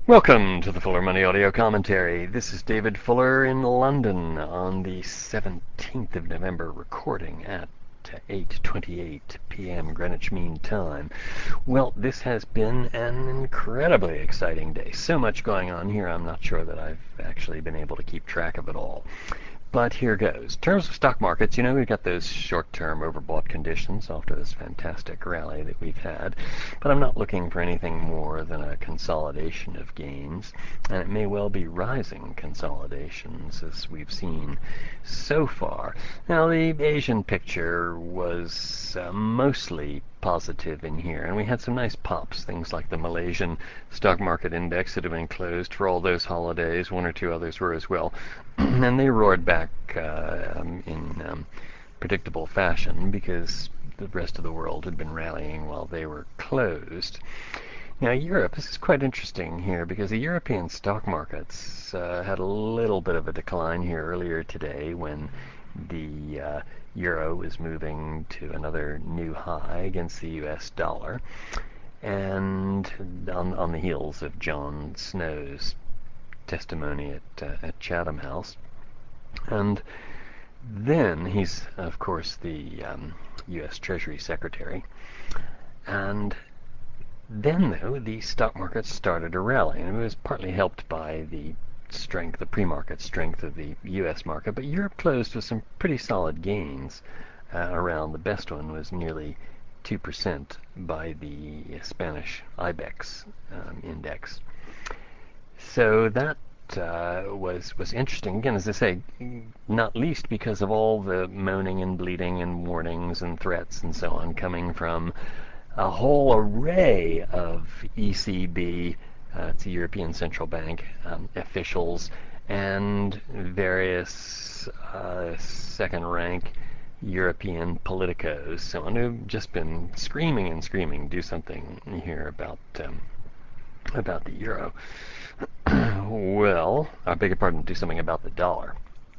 Welcome to the Fuller Money Audio Commentary. This is David Fuller in London on the 17th of November, recording at 8:28 p.m. Greenwich Mean Time. Well, this has been an incredibly exciting day. So much going on here, I'm not sure that I've actually been able to keep track of it all. But here goes. In terms of stock markets, we've got those short-term overbought conditions after this fantastic rally that we've had. But I'm not looking for anything more than a consolidation of gains. And it may well be rising consolidations as we've seen so far. Now, the Asian picture was mostly positive in here, and we had some nice pops, things like the Malaysian stock market index that had been closed for all those holidays. One or two others were as well, and they roared back in predictable fashion because the rest of the world had been rallying while they were closed. Now, Europe, this is quite interesting here because the European stock markets had a little bit of a decline here earlier today when the euro was moving to another new high against the US dollar, and on the heels of Jon Snow's testimony at Chatham House. And then he's, of course, the US Treasury Secretary. And then, though, the stock market started to rally, and it was partly helped by the pre-market strength of the U.S. market, but Europe closed with some pretty solid gains around. The best one was nearly 2% by the Spanish IBEX index. So that was interesting. Again, as I say, not least because of all the moaning and bleating and warnings and threats and so on coming from a whole array of ECB, it's the European Central Bank, officials, and various second-rank European politicos, so on, who've just been screaming and screaming, do something here about the euro. Well, I beg your pardon, do something about the dollar.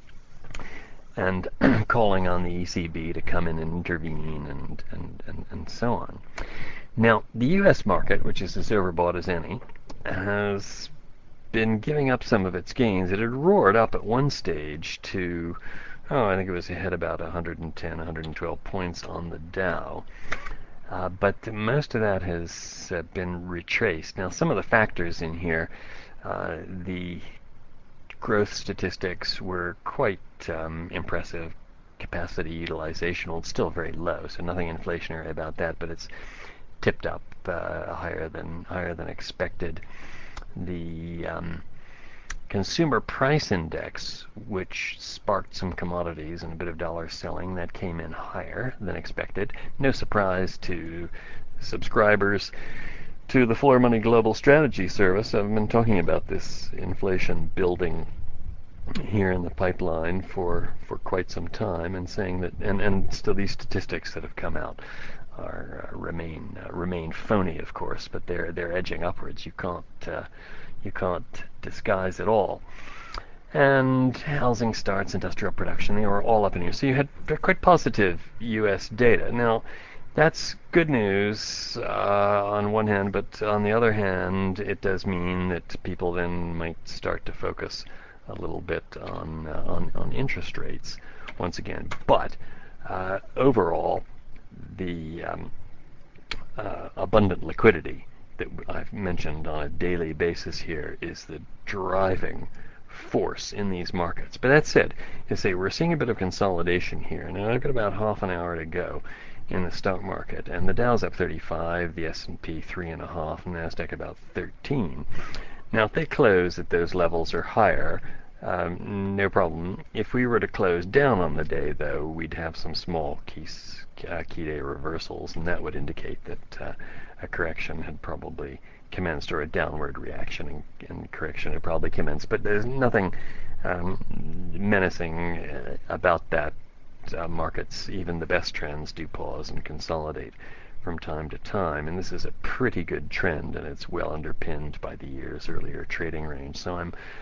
And calling on the ECB to come in and intervene and so on. Now, the U.S. market, which is as overbought as any, has been giving up some of its gains. It had roared up at one stage to, I think it was ahead about 110, 112 points on the Dow. But most of that has been retraced. Now, some of the factors in here, the growth statistics were quite impressive. Capacity utilization, well, it's still very low, so nothing inflationary about that, but it's tipped up higher than expected. The consumer price index, which sparked some commodities and a bit of dollar selling, that came in higher than expected. No surprise to subscribers to the Fuller Money Global Strategy Service. I've been talking about this inflation building here in the pipeline for quite some time, and saying that, and still these statistics that have come out are remain phony, of course, but they're edging upwards. You can't disguise it all. And housing starts, industrial production, they were all up in here. So you had quite positive U.S. data. Now, that's good news on one hand, but on the other hand, it does mean that people then might start to focus a little bit on interest rates once again. But overall, the abundant liquidity that I've mentioned on a daily basis here is the driving force in these markets. But that said, we're seeing a bit of consolidation here. Now, I've got about half an hour to go in the stock market, and the Dow's up 35, the S&P 3.5, and NASDAQ about 13. Now, if they close at those levels or higher, no problem. If we were to close down on the day, though, we'd have some small key day reversals, and that would indicate that a correction had probably commenced, or a downward reaction and correction had probably commenced. But there's nothing menacing about that. Markets, even the best trends, do pause and consolidate from time to time, and this is a pretty good trend, and it's well underpinned by the year's earlier trading range. So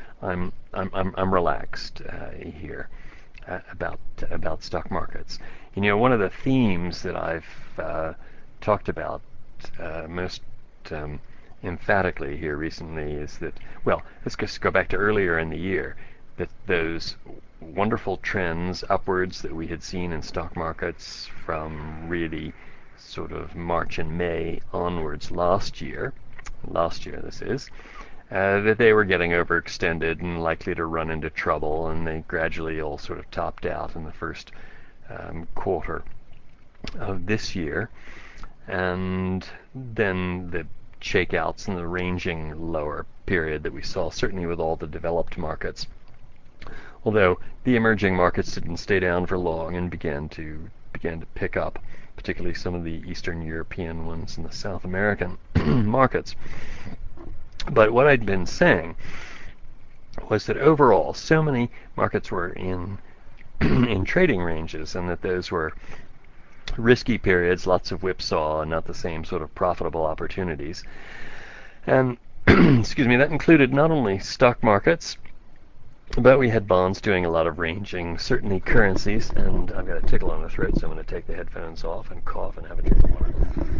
I'm relaxed here about stock markets. One of the themes that I've talked about most emphatically here recently is that, well, let's just go back to earlier in the year, that those wonderful trends upwards that we had seen in stock markets from really sort of March and May onwards last year this is, that they were getting overextended and likely to run into trouble, and they gradually all sort of topped out in the first quarter of this year. And then the shakeouts and the ranging lower period that we saw, certainly with all the developed markets. Although the emerging markets didn't stay down for long and began to pick up, particularly some of the Eastern European ones and the South American markets. But what I'd been saying was that overall, so many markets were in in trading ranges, and that those were risky periods, lots of whipsaw, and not the same sort of profitable opportunities. And excuse me, that included not only stock markets, but we had bonds doing a lot of ranging, certainly currencies. And I've got a tickle on the throat, so I'm going to take the headphones off and cough and have a drink of water.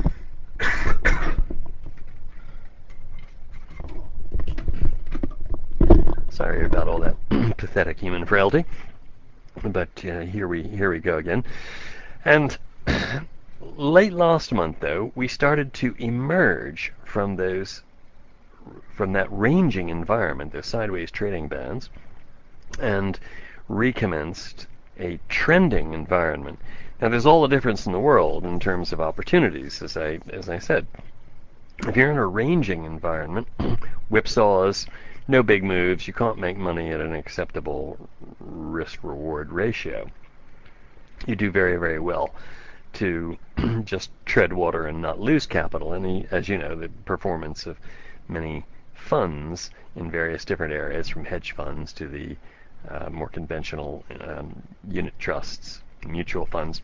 Sorry about all that pathetic human frailty, but here we go again. And late last month, though, we started to emerge from that ranging environment, those sideways trading bands, and recommenced a trending environment. Now, there's all the difference in the world in terms of opportunities, as I said. If you're in a ranging environment, whipsaws, no big moves, you can't make money at an acceptable risk-reward ratio. You do very, very well to just tread water and not lose capital. And as you know, the performance of many funds in various different areas, from hedge funds to the more conventional unit trusts, mutual funds,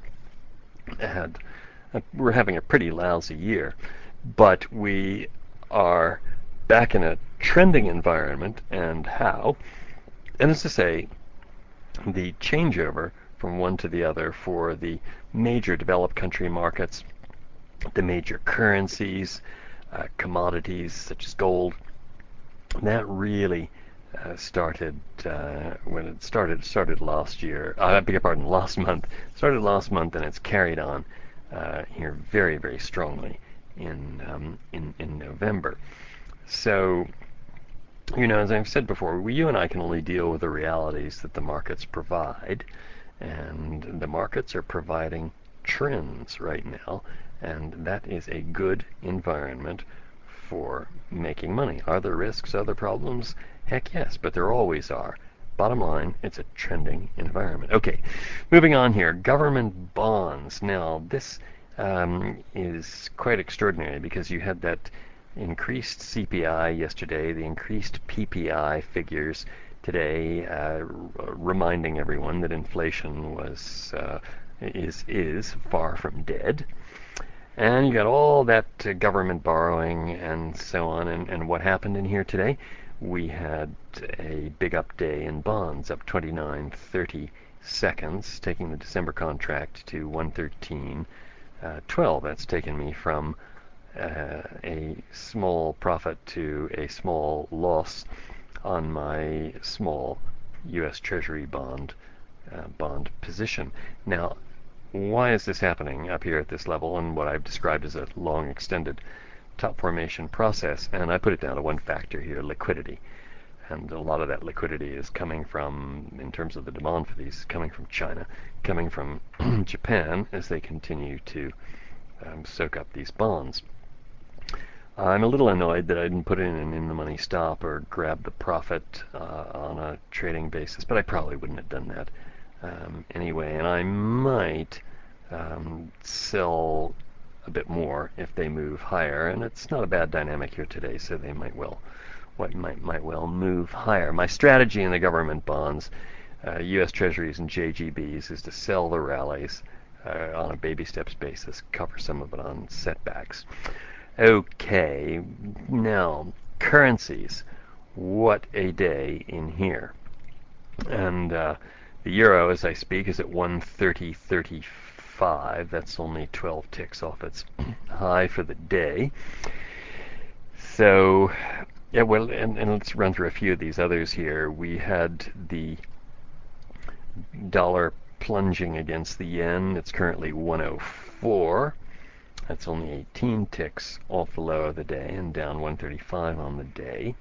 we're having a pretty lousy year. But we are back in a trending environment, and how? And as to say, the changeover from one to the other for the major developed country markets, the major currencies, commodities such as gold, that really started when it started last year. I beg your pardon, last month. Started last month, and it's carried on here very, very strongly in November. So, you know, as I've said before, you and I can only deal with the realities that the markets provide, and the markets are providing trends right now, and that is a good environment for making money. Are there risks, are there problems? Heck yes, but there always are. Bottom line, it's a trending environment. Okay, moving on here. Government bonds. Now, this is quite extraordinary, because you had that increased CPI yesterday, the increased PPI figures today, reminding everyone that inflation is far from dead. And you got all that government borrowing and so on. And what happened in here today? We had a big up day in bonds, up 29.30 seconds, taking the December contract to 113.12. That's taken me from a small profit to a small loss on my small U.S. Treasury bond position. Now, why is this happening up here at this level, and what I've described as a long extended top formation process? And I put it down to one factor here: liquidity. And a lot of that liquidity is coming from, in terms of the demand for these, coming from China, coming from Japan, as they continue to soak up these bonds. I'm a little annoyed that I didn't put in an in-the-money stop or grab the profit on a trading basis, but I probably wouldn't have done that anyway. And I might sell a bit more if they move higher, and it's not a bad dynamic here today, so they might well move higher. My strategy in the government bonds, U.S. Treasuries and JGBs, is to sell the rallies on a baby steps basis, cover some of it on setbacks. Okay, now currencies. What a day in here. And the euro, as I speak, is at 130.35. That's only 12 ticks off its high for the day. So, yeah, well, and let's run through a few of these others here. We had the dollar plunging against the yen. It's currently 104. That's only 18 ticks off the low of the day and down 135 on the day.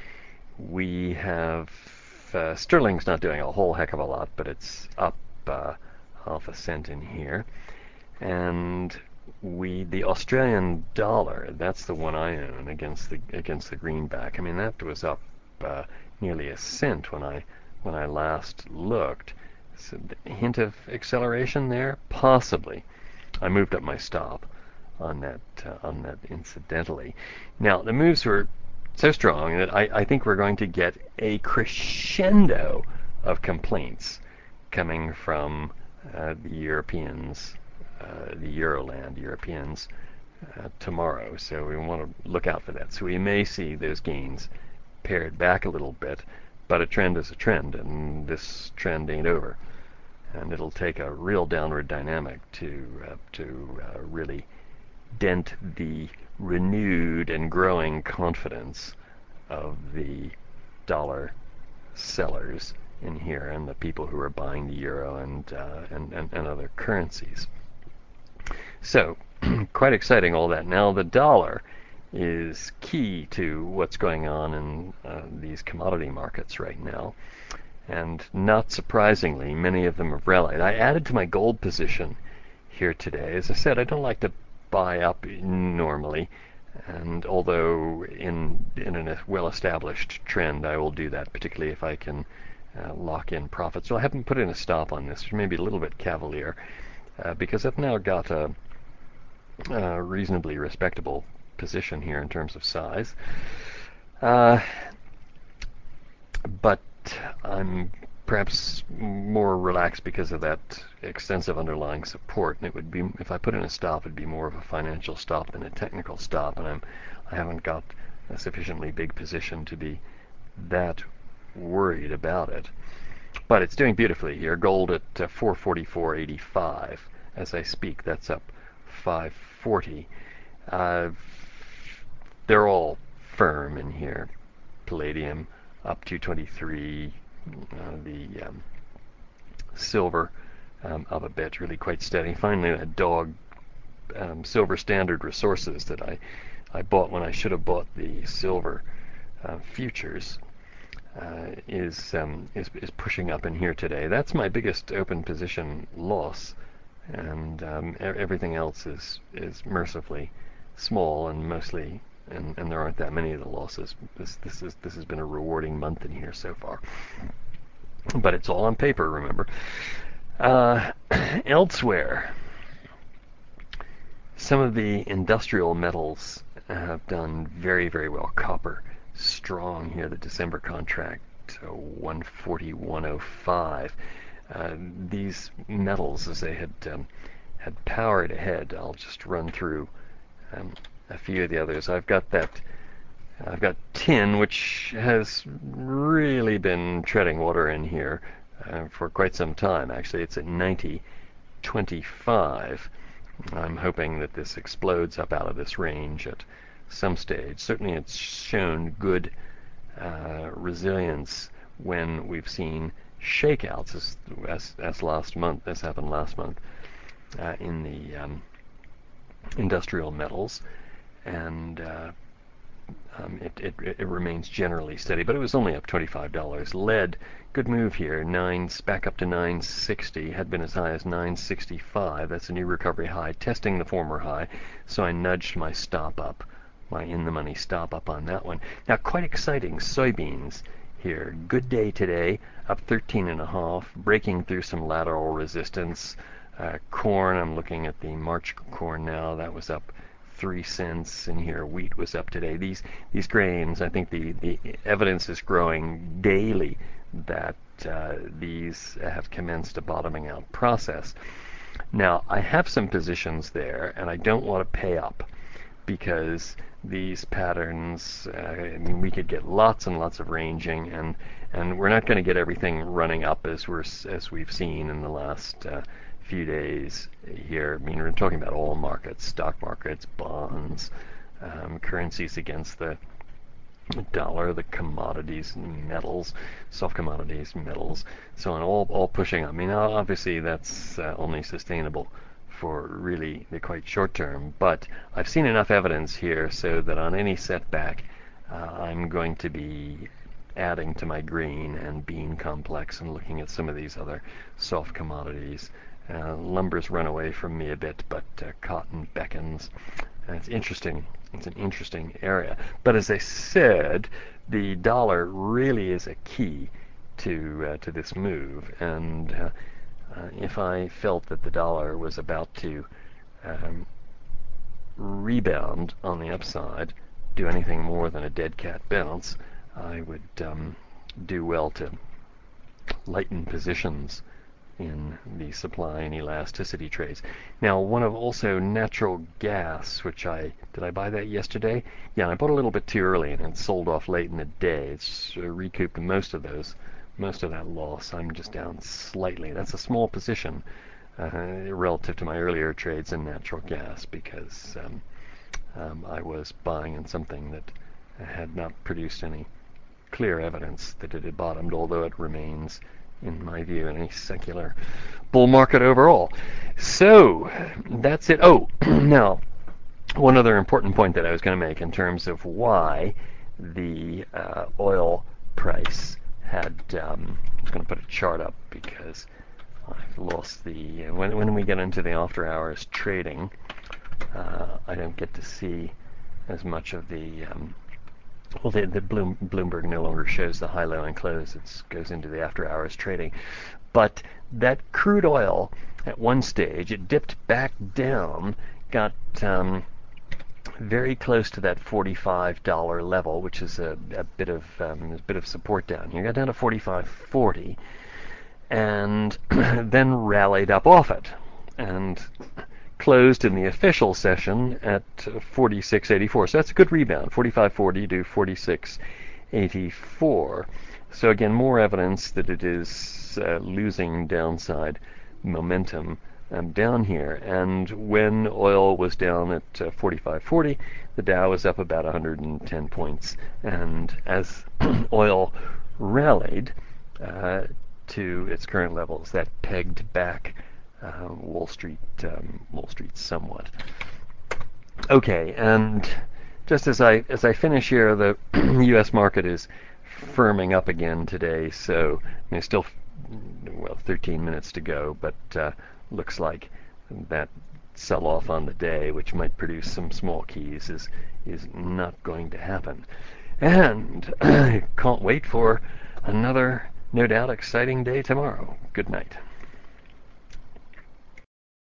We have sterling's not doing a whole heck of a lot, but it's up half a cent in here. And the Australian dollar, that's the one I own against the greenback. I mean, that was up nearly a cent when I last looked. So a hint of acceleration there, possibly. I moved up my stop on that incidentally. Now the moves were so strong that I think we're going to get a crescendo of complaints coming from the Europeans, the Euroland Europeans tomorrow. So we want to look out for that. So we may see those gains pared back a little bit, but a trend is a trend, and this trend ain't over. And it'll take a real downward dynamic to really dent the renewed and growing confidence of the dollar sellers in here and the people who are buying the euro and other currencies. So, quite exciting all that. Now the dollar is key to what's going on in these commodity markets right now. And not surprisingly, many of them have rallied. I added to my gold position here today. As I said, I don't like to buy up normally, and although in a well-established trend, I will do that, particularly if I can lock in profits. So I haven't put in a stop on this, which may be a little bit cavalier, because I've now got a reasonably respectable position here in terms of size. But I'm perhaps more relaxed because of that extensive underlying support. And it would be, if I put in a stop, it'd be more of a financial stop than a technical stop. And I haven't got a sufficiently big position to be that worried about it. But it's doing beautifully here. Gold at 444.85 as I speak. That's up 540. They're all firm in here. Palladium up 223. The silver up a bit, really quite steady. Finally, that dog Silver Standard Resources that I bought when I should have bought the silver futures is pushing up in here today. That's my biggest open position loss, and everything else is mercifully small and mostly. And there aren't that many of the losses. This has been a rewarding month in here so far. But it's all on paper, remember. Elsewhere, some of the industrial metals have done very, very well. Copper, strong here. The December contract, 141.05. These metals, as they had powered ahead, I'll just run through a few of the others. I've got tin, which has really been treading water in here for quite some time. Actually, it's at 90.25. I'm hoping that this explodes up out of this range at some stage. Certainly, it's shown good resilience when we've seen shakeouts, as last month. This happened last month in the industrial metals, and it remains generally steady, but it was only up $25. Lead, good move here, back up to 960, had been as high as 965. That's a new recovery high, testing the former high, so I nudged my stop up, my in-the-money stop up on that one. Now, quite exciting, soybeans here. Good day today, up 13.5, breaking through some lateral resistance. Corn, I'm looking at the March corn now, that was up 3 cents in here. Wheat was up today. These grains, I think the evidence is growing daily that these have commenced a bottoming out process. Now, I have some positions there, and I don't want to pay up because these patterns, I mean, we could get lots and lots of ranging, and we're not going to get everything running up as we've seen in the last few days here. I mean, we're talking about all markets, stock markets, bonds, currencies against the dollar, the commodities, metals, soft commodities, metals, so on, all pushing up. I mean, obviously that's only sustainable for really the quite short term, but I've seen enough evidence here so that on any setback, I'm going to be adding to my green and bean complex and looking at some of these other soft commodities. Lumber's run away from me a bit, but cotton beckons. It's interesting. It's an interesting area. But as I said, the dollar really is a key to this move. And if I felt that the dollar was about to rebound on the upside, do anything more than a dead cat bounce, I would do well to lighten positions in the supply and elasticity trades. Now, one of also natural gas, which did I buy that yesterday? Yeah, I bought a little bit too early and it sold off late in the day. It's recouped most of that loss. I'm just down slightly. That's a small position relative to my earlier trades in natural gas because I was buying in something that had not produced any clear evidence that it had bottomed, although it remains, in my view, in a secular bull market overall. So that's it. Oh, now, one other important point that I was going to make in terms of why the oil price had, I'm just going to put a chart up because I've lost the, when we get into the after hours trading, I don't get to see as much of the, Bloomberg no longer shows the high, low, and close. It goes into the after-hours trading. But that crude oil, at one stage, it dipped back down, got very close to that $45 level, which is a bit of support down here. Got down to 45.40, and then rallied up off it, and closed in the official session at 46.84. So that's a good rebound, 45.40 to 46.84. So again, more evidence that it is losing downside momentum down here. And when oil was down at 45.40, the Dow was up about 110 points. And as oil rallied to its current levels, that pegged back Wall Street somewhat. Okay, and just as I finish here, the U.S. market is firming up again today. So there's still 13 minutes to go, but looks like that sell-off on the day, which might produce some small keys, is not going to happen. And I can't wait for another, no doubt, exciting day tomorrow. Good night.